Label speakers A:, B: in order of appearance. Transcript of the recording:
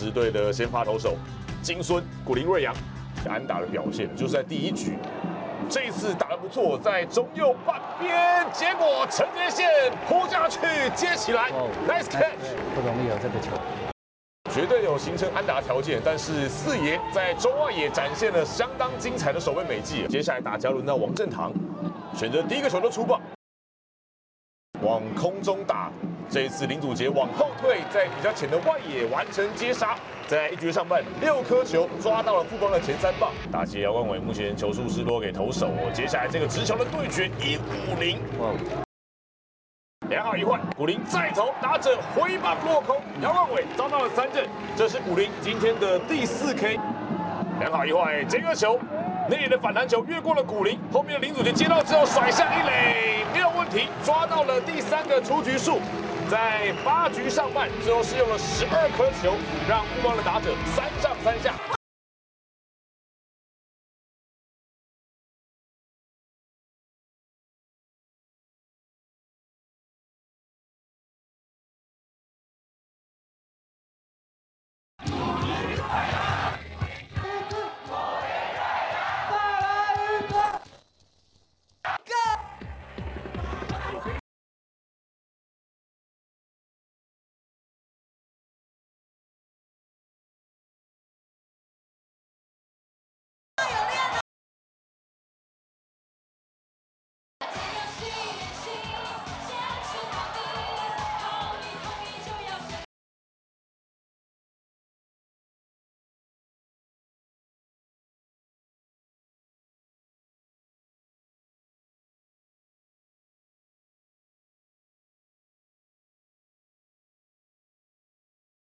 A: 狮队的先发投手金孙古林睿煬安打的表现，就是在第1局，这一次打得不错，在中右半边，结果陈杰宪扑下去接起来 ，nice catch，
B: 不容易有这个球。
A: 绝对有形成安打条件，但是四爷在中外野展现了相当精彩的守备美技。接下来打架轮到王振堂，选择第1个球的出棒，往空中打。这一次林祖杰往后退，在比较浅的外野完成接杀。在1局上半6颗球抓到了富邦的前3棒。打击姚冠伟目前球数是落给投手。接下来这个直球的对决150。2好1坏，古林再投，打者挥棒落空，姚冠伟遭到了3振，这是古林今天的第4 K。2好1坏，这个球内野的反弹球越过了古林，后面的林祖杰接到之后甩向1垒，没有问题，抓到了第3个出局数。在8局上半，最后是用了12颗球，让富邦的打者3上3下。